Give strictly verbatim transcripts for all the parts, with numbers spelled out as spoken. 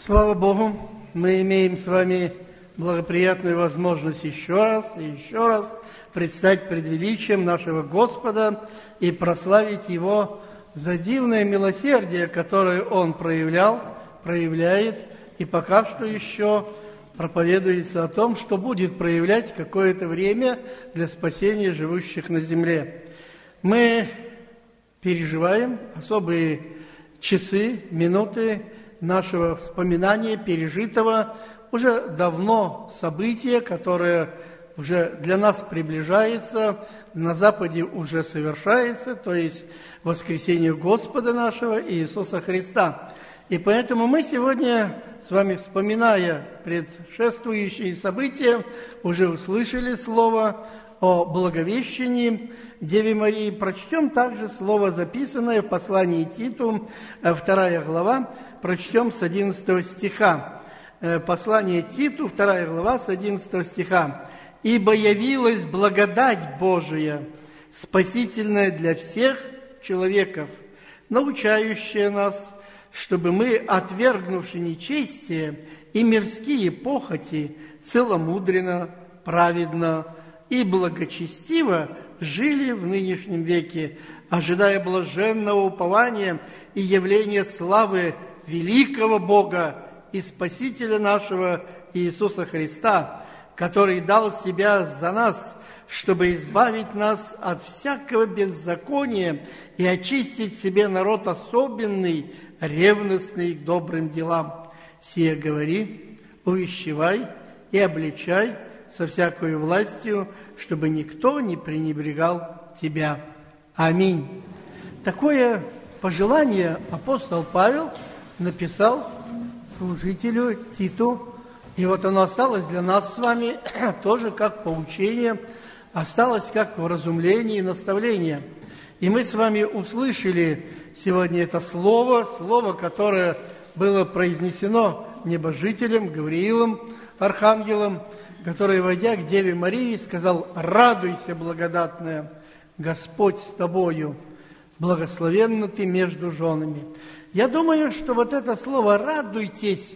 Слава Богу, мы имеем с вами благоприятную возможность еще раз и еще раз предстать пред величием нашего Господа и прославить Его за дивное милосердие, которое Он проявлял, проявляет, и пока что еще проповедуется о том, что будет проявлять какое-то время для спасения живущих на земле. Мы переживаем особые часы, минуты нашего вспоминания пережитого уже давно события, которое уже для нас приближается, на Западе уже совершается, то есть воскресение Господа нашего Иисуса Христа. И поэтому мы сегодня с вами, вспоминая предшествующие события, уже услышали слово о Благовещении Деве Марии. Прочтем также слово, записанное в послании Титу, вторая глава, прочтем с одиннадцатого стиха. Послание Титу, вторая глава, с одиннадцатого стиха. «Ибо явилась благодать Божия, спасительная для всех человеков, научающая нас, чтобы мы, отвергнувши нечестие и мирские похоти, целомудренно, праведно и благочестиво жили в нынешнем веке, ожидая блаженного упования и явления славы великого Бога и Спасителя нашего Иисуса Христа, который дал себя за нас, чтобы избавить нас от всякого беззакония и очистить себе народ особенный, ревностный к добрым делам. Сие говори, увещевай и обличай со всякою властью, чтобы никто не пренебрегал тебя. Аминь». Такое пожелание апостол Павел написал служителю Титу. И вот оно осталось для нас с вами тоже как поучение, осталось как вразумление и наставление. И мы с вами услышали сегодня это слово, слово, которое было произнесено небожителем Гавриилом, архангелом, который, войдя к Деве Марии, сказал: «Радуйся, благодатная, Господь с тобою, благословенна ты между женами». Я думаю, что вот это слово «радуйтесь»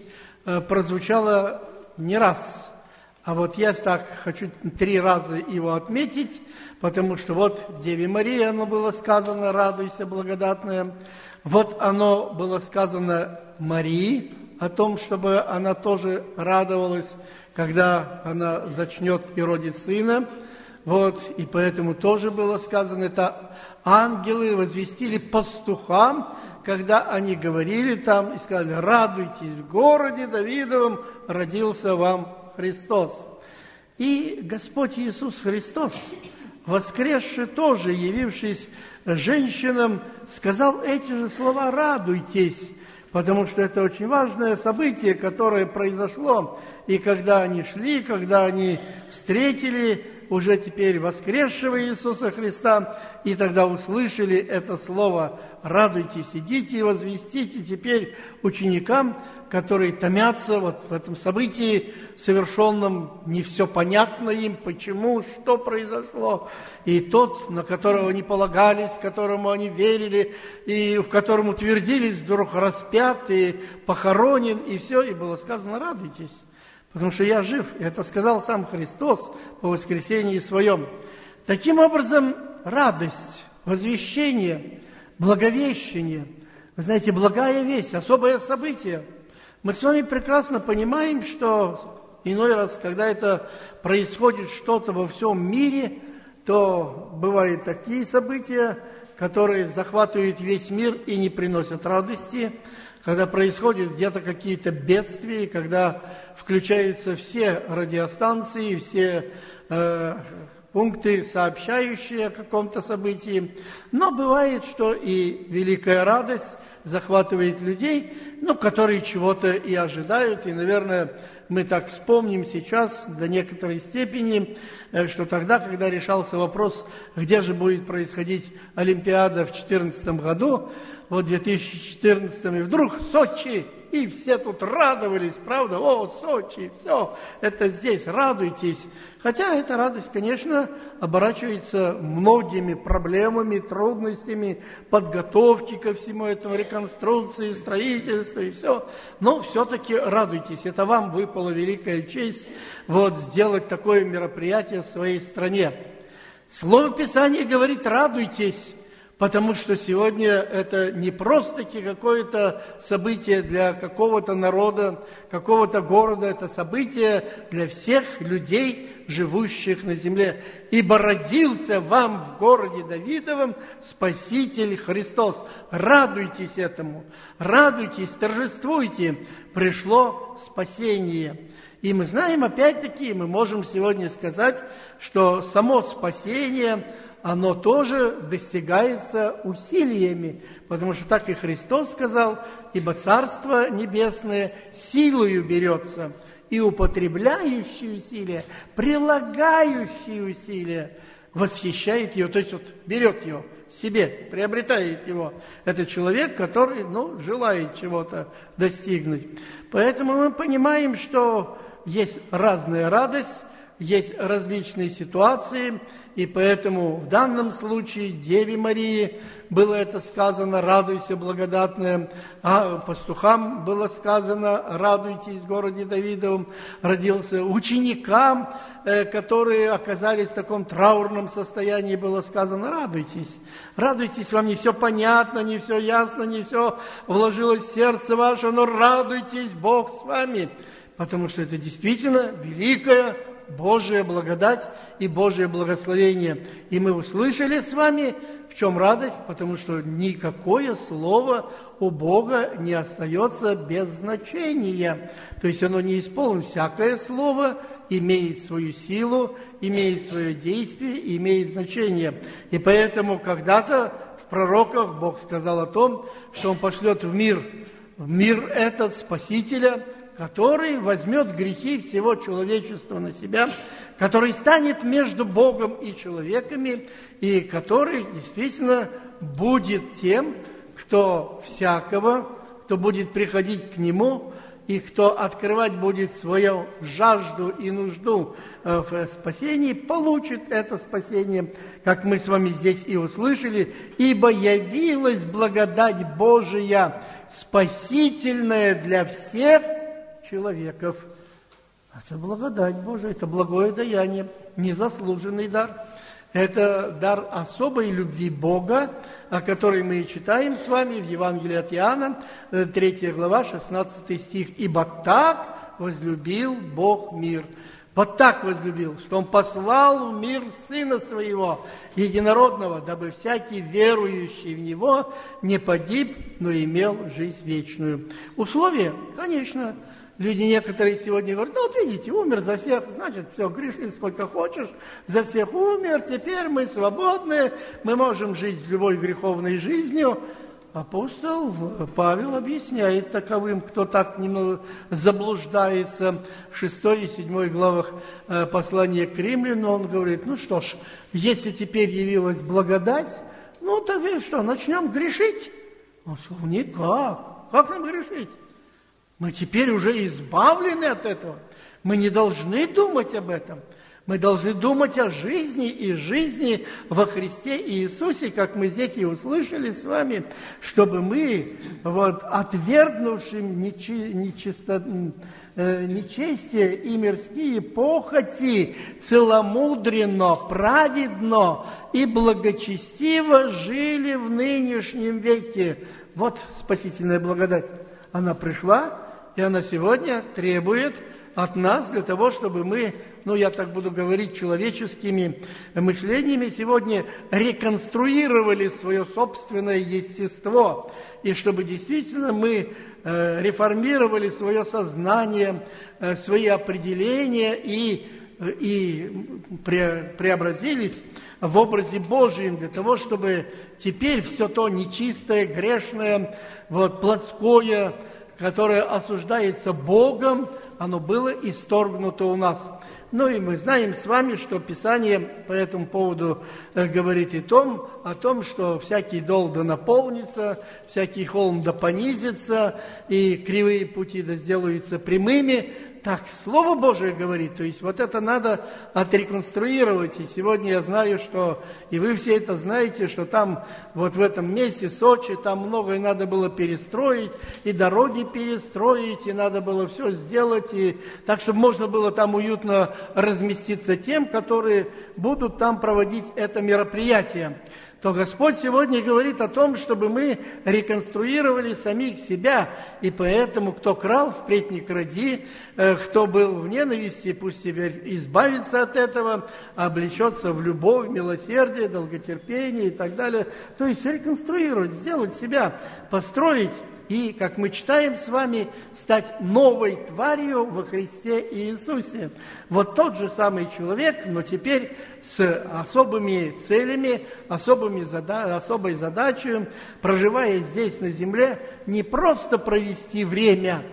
прозвучало не раз, а вот я так хочу три раза его отметить, потому что вот Деве Марии оно было сказано «радуйся, благодатная», вот оно было сказано Марии о том, чтобы она тоже радовалась, когда она зачнет и родит сына, вот, и поэтому тоже было сказано, это ангелы возвестили пастухам, когда они говорили там и сказали: «Радуйтесь, в городе Давидовом родился вам Христос». И Господь Иисус Христос, воскресший тоже, явившись женщинам, сказал эти же слова: «Радуйтесь», потому что это очень важное событие, которое произошло. И когда они шли, когда они встретили уже теперь воскресшего Иисуса Христа, и тогда услышали это слово «радуйтесь, идите и возвестите» теперь ученикам, которые томятся вот в этом событии совершенном, не все понятно им, почему, что произошло. И тот, на которого они полагались, которому они верили, и в котором утвердились, вдруг распят и похоронен, и все, и было сказано: «Радуйтесь, потому что я жив». И это сказал сам Христос по воскресении своем. Таким образом, радость, возвещение, благовещение, вы знаете, благая весть, особое событие. Мы с вами прекрасно понимаем, что иной раз, когда это происходит что-то во всем мире, то бывают такие события, которые захватывают весь мир и не приносят радости, когда происходят где-то какие-то бедствия, когда включаются все радиостанции, все э, пункты, сообщающие о каком-то событии. Но бывает, что и великая радость захватывает людей, ну, которые чего-то и ожидают. И, наверное, мы так вспомним сейчас до некоторой степени, что тогда, когда решался вопрос, где же будет происходить Олимпиада в две тысячи четырнадцатом году, вот в две тысячи четырнадцатом, и вдруг Сочи, и все тут радовались, правда? О, Сочи, все, это здесь, радуйтесь. Хотя эта радость, конечно, оборачивается многими проблемами, трудностями, подготовки ко всему этому, реконструкции, строительства и все. Но все-таки радуйтесь, это вам выпала великая честь вот, сделать такое мероприятие в своей стране. Слово Писания говорит: радуйтесь, потому что сегодня это не просто-таки какое-то событие для какого-то народа, какого-то города, это событие для всех людей, живущих на земле. Ибо родился вам в городе Давидовом Спаситель Христос. Радуйтесь этому, радуйтесь, торжествуйте, пришло спасение. И мы знаем, опять-таки, мы можем сегодня сказать, что само спасение, оно тоже достигается усилиями, потому что так и Христос сказал: ибо Царство Небесное силою берется, и употребляющий усилия, прилагающий усилия, восхищает ее, то есть вот берет ее себе, приобретает его. Это человек, который, ну, желает чего-то достигнуть. Поэтому мы понимаем, что есть разная радость, есть различные ситуации, и поэтому в данном случае Деве Марии было это сказано: радуйся, благодатная, а пастухам было сказано: радуйтесь, в городе Давидовом родился. Ученикам, которые оказались в таком траурном состоянии, было сказано: радуйтесь, радуйтесь, вам не все понятно, не все ясно, не все вложилось в сердце ваше, но радуйтесь, Бог с вами, потому что это действительно великая Божия благодать и Божие благословение. И мы услышали с вами, в чем радость, потому что никакое слово у Бога не остается без значения. То есть оно не исполнено. Всякое слово имеет свою силу, имеет свое действие, имеет значение. И поэтому когда-то в пророках Бог сказал о том, что Он пошлет в мир, в мир этот Спасителя, который возьмет грехи всего человечества на себя, который станет между Богом и человеками, и который действительно будет тем, кто всякого, кто будет приходить к Нему, и кто открывать будет свою жажду и нужду в спасении, получит это спасение, как мы с вами здесь и услышали: «Ибо явилась благодать Божия, спасительная для всех человеков». Это благодать Божия, это благое даяние, незаслуженный дар. Это дар особой любви Бога, о которой мы и читаем с вами в Евангелии от Иоанна, третья глава, шестнадцатый стих. «Ибо так возлюбил Бог мир». Вот так возлюбил, что Он послал в мир Сына Своего, Единородного, дабы всякий верующий в Него не погиб, но имел жизнь вечную. Условия, конечно. Люди некоторые сегодня говорят: ну вот видите, умер за всех, значит, все, греши сколько хочешь, за всех умер, теперь мы свободны, мы можем жить любой греховной жизнью. Апостол Павел объясняет таковым, кто так немного заблуждается, в шестой и седьмой главах послания к Римлянам. Он говорит: ну что ж, если теперь явилась благодать, ну так и что, начнем грешить? Он сказал: никак, как нам грешить? Мы теперь уже избавлены от этого. Мы не должны думать об этом. Мы должны думать о жизни и жизни во Христе Иисусе, как мы здесь и услышали с вами, чтобы мы, вот, отвергнувшим нечи, нечисто, э, нечестие и мирские похоти, целомудренно, праведно и благочестиво жили в нынешнем веке. Вот спасительная благодать. Она пришла, и она сегодня требует от нас для того, чтобы мы, ну, я так буду говорить, человеческими мышлениями сегодня реконструировали свое собственное естество, и чтобы действительно мы э, реформировали свое сознание, э, свои определения и, и пре, преобразились в образе Божьем для того, чтобы теперь все то нечистое, грешное, вот, плотское, которое осуждается Богом, оно было исторгнуто у нас. Ну и мы знаем с вами, что Писание по этому поводу говорит и том, о том, что всякий дол да наполнится, всякий холм да понизится, и кривые пути да сделаются прямыми. Так Слово Божие говорит, то есть вот это надо отреконструировать. И сегодня я знаю, что, и вы все это знаете, что там, вот в этом месте, Сочи, там многое надо было перестроить, и дороги перестроить, и надо было все сделать, и так, чтобы можно было там уютно разместиться тем, которые будут там проводить это мероприятие. То Господь сегодня говорит о том, чтобы мы реконструировали самих себя, и поэтому, кто крал, впредь не кради, кто был в ненависти, пусть теперь избавится от этого, облечется в любовь, милосердие, долготерпение и так далее. То есть реконструировать, сделать себя, построить, и, как мы читаем с вами, стать новой тварью во Христе Иисусе. Вот тот же самый человек, но теперь с особыми целями, особыми зада- особой задачей, проживая здесь на земле, не просто провести время,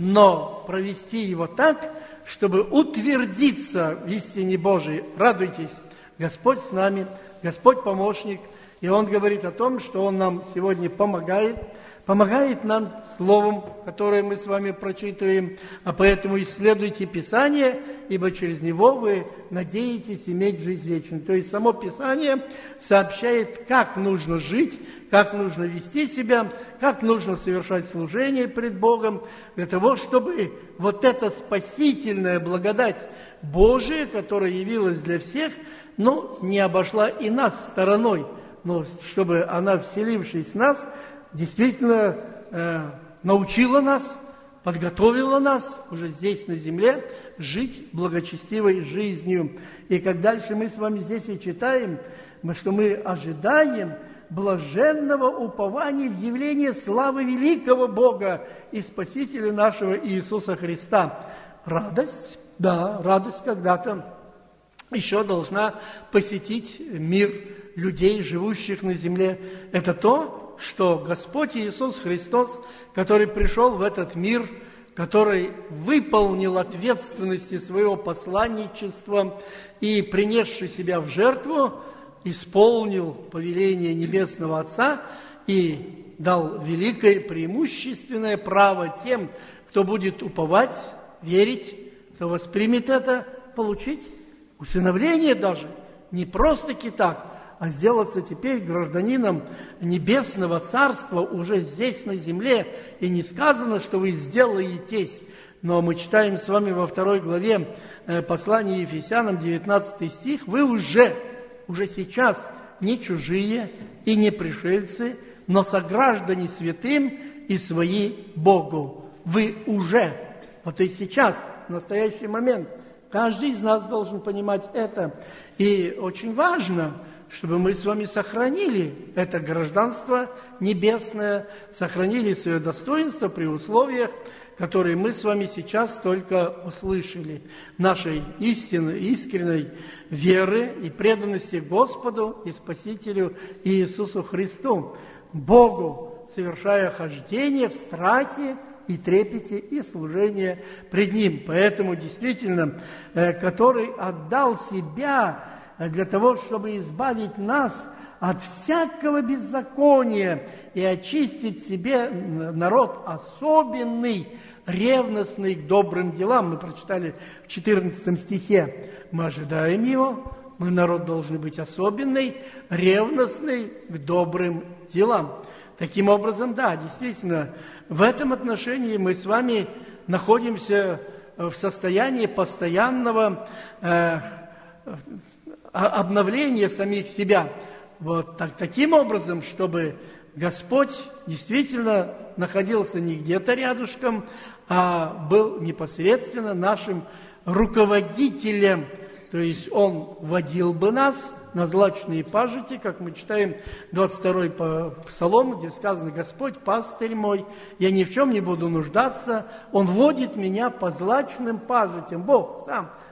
но провести его так, чтобы утвердиться в истине Божией. Радуйтесь, Господь с нами, Господь помощник, и Он говорит о том, что Он нам сегодня помогает, помогает нам словом, которое мы с вами прочитываем, а поэтому исследуйте Писание, ибо через него вы надеетесь иметь жизнь вечную. То есть само Писание сообщает, как нужно жить, как нужно вести себя, как нужно совершать служение пред Богом, для того, чтобы вот эта спасительная благодать Божия, которая явилась для всех, но не обошла и нас стороной, но чтобы она, вселившись в нас, действительно э, научила нас, подготовила нас уже здесь на земле жить благочестивой жизнью. И как дальше мы с вами здесь и читаем, что мы ожидаем блаженного упования в явление славы великого Бога и Спасителя нашего Иисуса Христа. Радость, да, радость когда-то еще должна посетить мир людей, живущих на земле. Это то, что Господь Иисус Христос, который пришел в этот мир, который выполнил ответственности своего посланничества и, принесший себя в жертву, исполнил повеление Небесного Отца и дал великое преимущественное право тем, кто будет уповать, верить, кто воспримет это, получить усыновление даже, не просто-таки так, а сделаться теперь гражданином Небесного Царства уже здесь, на земле. И не сказано, что вы сделаетесь, но мы читаем с вами во второй главе послания Ефесянам, девятнадцатый стих, вы уже, уже сейчас не чужие и не пришельцы, но сограждане святым и свои Богу. Вы уже, вот и сейчас, в настоящий момент, каждый из нас должен понимать это. И очень важно, чтобы мы с вами сохранили это гражданство небесное, сохранили свое достоинство при условиях, которые мы с вами сейчас только услышали. Нашей истинной, искренней веры и преданности Господу и Спасителю Иисусу Христу, Богу, совершая хождение в страхе и трепете и служение пред Ним. Поэтому действительно, который отдал себя для того, чтобы избавить нас от всякого беззакония и очистить себе народ особенный, ревностный к добрым делам. Мы прочитали в четырнадцатом стихе. Мы ожидаем его, мы народ должны быть особенный, ревностный к добрым делам. Таким образом, да, действительно, в этом отношении мы с вами находимся в состоянии постоянного э, обновления самих себя. Вот так, таким образом, чтобы Господь действительно находился не где-то рядышком, а был непосредственно нашим руководителем. То есть Он водил бы нас на злачные пажити, как мы читаем двадцать второй Псалом, где сказано: «Господь, пастырь мой, я ни в чем не буду нуждаться, Он водит меня по злачным пажитям». Бог сам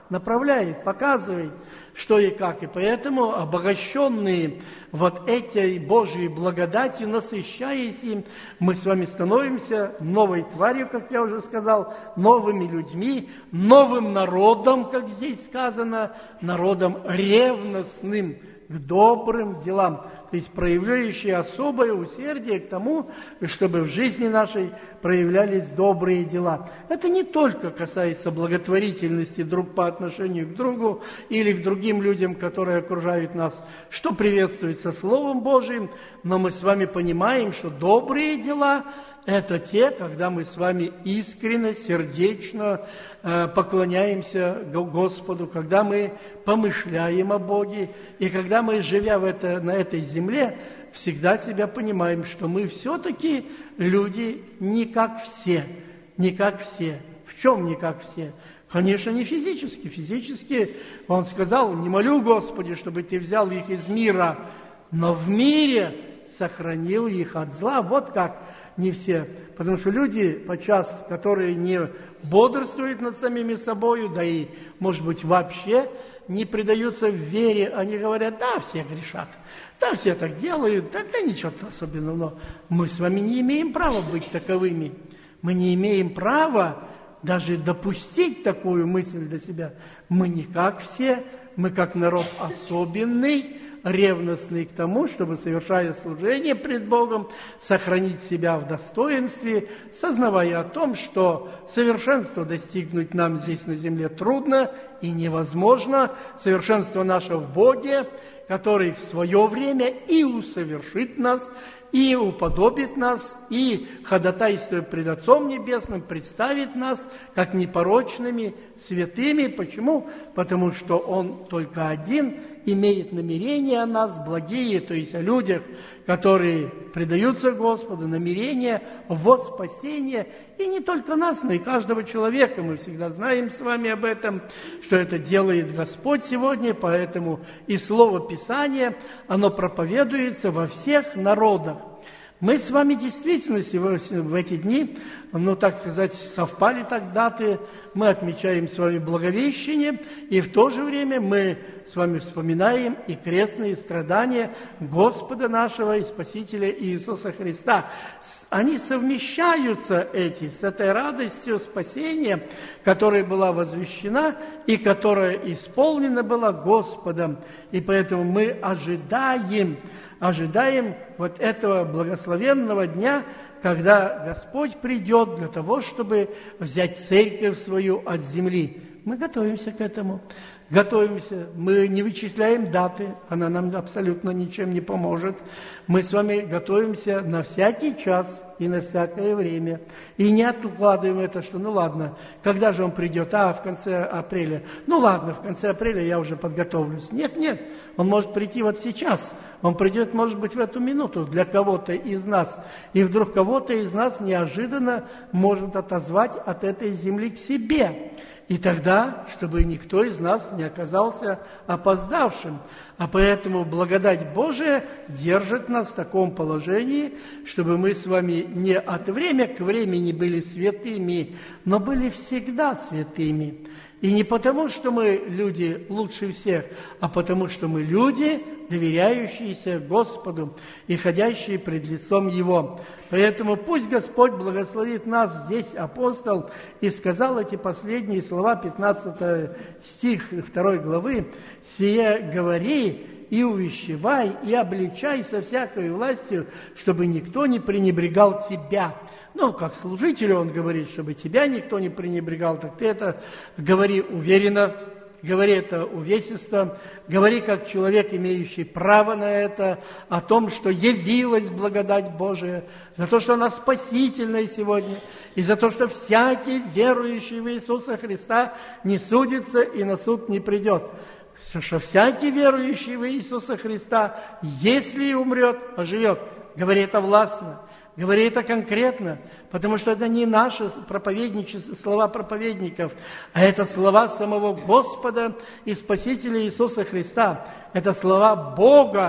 направляет, показывает, что и как. И поэтому, обогащенные вот этой Божьей благодатью, насыщаясь им, мы с вами становимся новой тварью, как я уже сказал, новыми людьми, новым народом, как здесь сказано, народом ревностным к добрым делам, то есть проявляющие особое усердие к тому, чтобы в жизни нашей проявлялись добрые дела. Это не только касается благотворительности друг по отношению к другу или к другим людям, которые окружают нас, что приветствуется Словом Божиим, но мы с вами понимаем, что добрые дела – это те, когда мы с вами искренне, сердечно э, поклоняемся Господу, когда мы помышляем о Боге, и когда мы, живя в это, на этой земле, всегда себя понимаем, что мы все-таки люди не как все, не как все. В чем не как все? Конечно, не физически. Физически, он сказал, не молю, Господи, чтобы Ты взял их из мира, но в мире сохранил их от зла. Вот как. Не все. Потому что люди, подчас, которые не бодрствуют над самими собою, да и, может быть, вообще не предаются в вере, они говорят, да, все грешат, да, все так делают, да, да ничего особенного. Но мы с вами не имеем права быть таковыми. Мы не имеем права даже допустить такую мысль для себя. Мы не как все, мы как народ особенный, ревностный к тому, чтобы, совершая служение пред Богом, сохранить себя в достоинстве, сознавая о том, что совершенство достигнуть нам здесь на земле трудно и невозможно. Совершенство наше в Боге, который в свое время и усовершит нас, и уподобит нас, и, ходатайствуя пред Отцом Небесным, представит нас как непорочными, святыми. Почему? Потому что Он только один имеет намерения о нас благие, то есть о людях, которые предаются Господу, намерения во спасение, и не только нас, но и каждого человека. Мы всегда знаем с вами об этом, что это делает Господь сегодня, поэтому и Слово Писания, оно проповедуется во всех народах. Мы с вами действительно сегодня, в эти дни, ну, так сказать, совпали так даты, мы отмечаем с вами Благовещение, и в то же время мы с вами вспоминаем и крестные страдания Господа нашего и Спасителя Иисуса Христа. Они совмещаются эти с этой радостью спасения, которая была возвещена и которая исполнена была Господом. И поэтому мы ожидаем, ожидаем вот этого благословенного дня, когда Господь придет для того, чтобы взять церковь свою от земли. Мы готовимся к этому. Готовимся, мы не вычисляем даты, она нам абсолютно ничем не поможет. Мы с вами готовимся на всякий час и на всякое время. И не откладываем это, что ну ладно, когда же он придет? А, в конце апреля. Ну ладно, в конце апреля я уже подготовлюсь. Нет, нет, он может прийти вот сейчас. Он придет, может быть, в эту минуту для кого-то из нас. И вдруг кого-то из нас неожиданно может отозвать от этой земли к себе. И тогда, чтобы никто из нас не оказался опоздавшим. А поэтому благодать Божия держит нас в таком положении, чтобы мы с вами не от времени к времени были святыми, но были всегда святыми. И не потому, что мы люди лучше всех, а потому, что мы люди, доверяющиеся Господу и ходящие пред лицом Его. Поэтому пусть Господь благословит нас. Здесь апостол и сказал эти последние слова, пятнадцатый стих второй главы, «Сие говори и увещевай, и обличай со всякой властью, чтобы никто не пренебрегал тебя». Ну, как служителю он говорит, чтобы тебя никто не пренебрегал, так ты это говори уверенно, говори это увесисто, говори как человек, имеющий право на это, о том, что явилась благодать Божия, за то, что она спасительная сегодня, и за то, что всякий верующий в Иисуса Христа не судится и на суд не придет. Что всякий верующий в Иисуса Христа, если и умрет, оживет. Говори это властно. Говори это конкретно, потому что это не наши проповедничества, слова проповедников, а это слова самого Господа и Спасителя Иисуса Христа. Это слова Бога,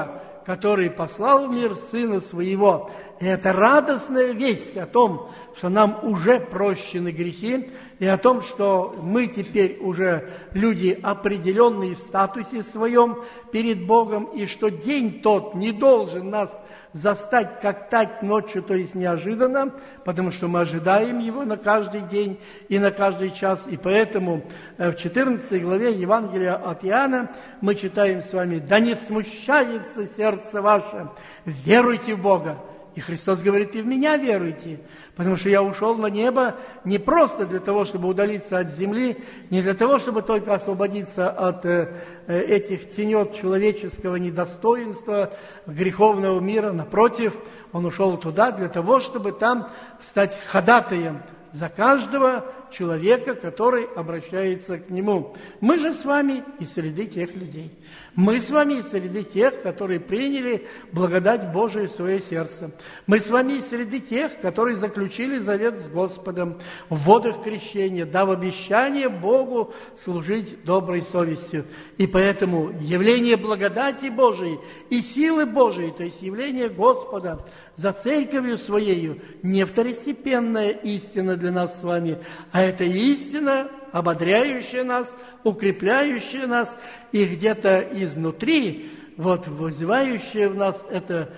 который послал в мир Сына Своего. И это радостная весть о том, что нам уже прощены грехи, и о том, что мы теперь уже люди определенные в статусе своем перед Богом, и что день тот не должен нас застать как тать ночью, то есть неожиданно, потому что мы ожидаем его на каждый день и на каждый час. И поэтому в четырнадцатой главе Евангелия от Иоанна мы читаем с вами: «Да не смущается сердце ваше, веруйте в Бога». И Христос говорит: и в меня веруйте, потому что я ушел на небо не просто для того, чтобы удалиться от земли, не для того, чтобы только освободиться от э, этих тенет человеческого недостоинства, греховного мира. Напротив, Он ушел туда для того, чтобы там стать ходатаем за каждого человека, который обращается к Нему. Мы же с вами из среды тех людей. Мы с вами из среды тех, которые приняли благодать Божию в свое сердце. Мы с вами из среды тех, которые заключили завет с Господом в водах крещения, дав обещание Богу служить доброй совестью. И поэтому явление благодати Божией и силы Божией, то есть явление Господа за церковью Своею, не второстепенная истина для нас с вами, а это истина, ободряющая нас, укрепляющая нас, и где-то изнутри, вот, вызывающая в нас это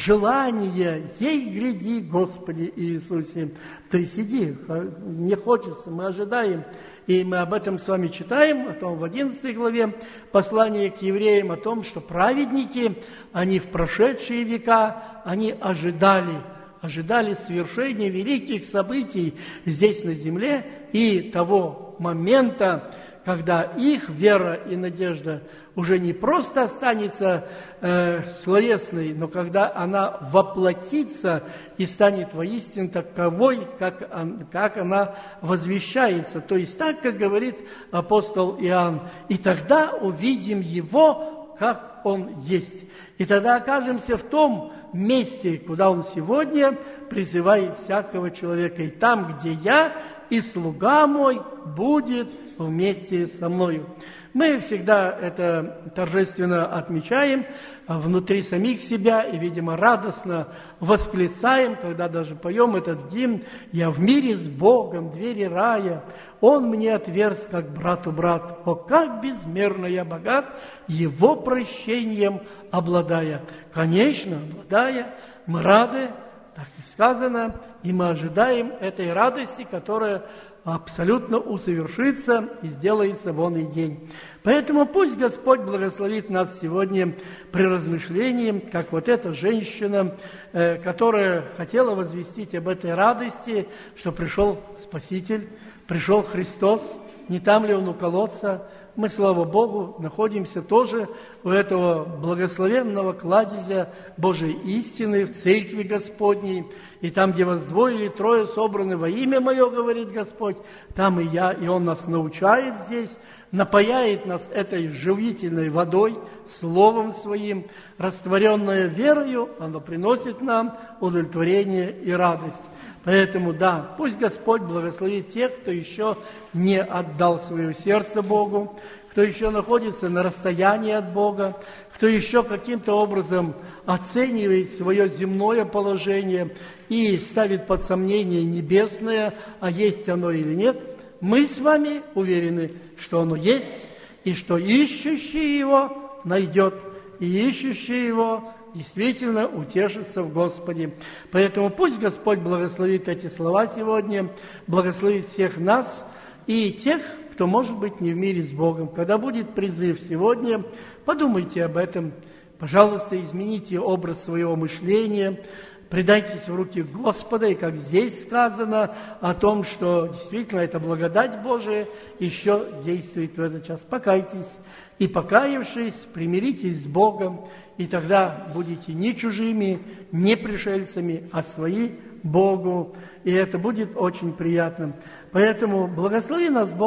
желание: «Ей гряди, Господи Иисусе». То есть иди, мне хочется, мы ожидаем. И мы об этом с вами читаем, о том в одиннадцатой главе послания к евреям, о том, что праведники, они в прошедшие века, они ожидали, ожидали свершения великих событий здесь на земле и того момента, когда их вера и надежда уже не просто останется э, словесной, но когда она воплотится и станет воистину таковой, как, он, как она возвещается. То есть так, как говорит апостол Иоанн. И тогда увидим Его, как Он есть. И тогда окажемся в том месте, куда Он сегодня призывает всякого человека. И там, где я и слуга мой будет вместе со мною. Мы всегда это торжественно отмечаем внутри самих себя и, видимо, радостно восклицаем, когда даже поем этот гимн: «Я в мире с Богом, двери рая, Он мне отверз, как брату брат. О, как безмерно я богат, Его прощением обладая». Конечно, обладая, мы рады, так и сказано, и мы ожидаем этой радости, которая абсолютно усовершится и сделается вон и день. Поэтому пусть Господь благословит нас сегодня при размышлении, как вот эта женщина, э, которая хотела возвестить об этой радости, что пришел Спаситель, пришел Христос, не там ли Он у колодца. Мы, слава Богу, находимся тоже у этого благословенного кладезя Божьей истины в Церкви Господней. И там, где вас двое или трое собраны во имя Мое, говорит Господь, там и я, и Он нас научает здесь, напояет нас этой живительной водой, Словом Своим, растворенное верою, оно приносит нам удовлетворение и радость. Поэтому, да, пусть Господь благословит тех, кто еще не отдал свое сердце Богу, кто еще находится на расстоянии от Бога, кто еще каким-то образом оценивает свое земное положение и ставит под сомнение небесное, а есть оно или нет. Мы с вами уверены, что оно есть, и что ищущий его найдет, и ищущий его действительно утешится в Господе. Поэтому пусть Господь благословит эти слова сегодня, благословит всех нас и тех, кто может быть не в мире с Богом. Когда будет призыв сегодня, подумайте об этом. Пожалуйста, измените образ своего мышления, предайтесь в руки Господа, и как здесь сказано о том, что действительно эта благодать Божия еще действует в этот час. Покайтесь, и, покаявшись, примиритесь с Богом, и тогда будете не чужими, не пришельцами, а свои Богу, и это будет очень приятным. Поэтому благослови нас Бог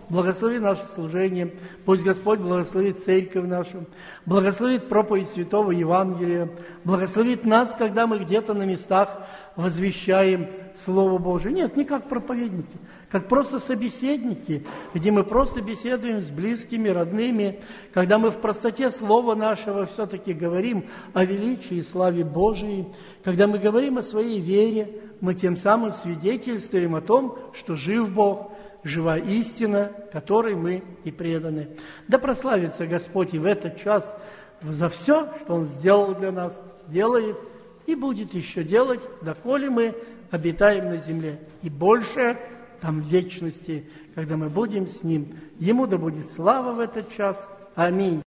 благослови наше служение, пусть Господь благословит церковь нашу, благословит проповедь Святого Евангелия, благословит нас, когда мы где-то на местах возвещаем Слово Божие. Нет, не как проповедники, как просто собеседники, где мы просто беседуем с близкими, родными, когда мы в простоте Слова нашего все-таки говорим о величии и славе Божией, когда мы говорим о своей вере, мы тем самым свидетельствуем о том, что жив Бог, жива истина, которой мы и преданы. Да прославится Господь и в этот час за все, что Он сделал для нас, делает и будет еще делать, доколе мы обитаем на земле. И больше там в вечности, когда мы будем с Ним. Ему да будет слава в этот час. Аминь.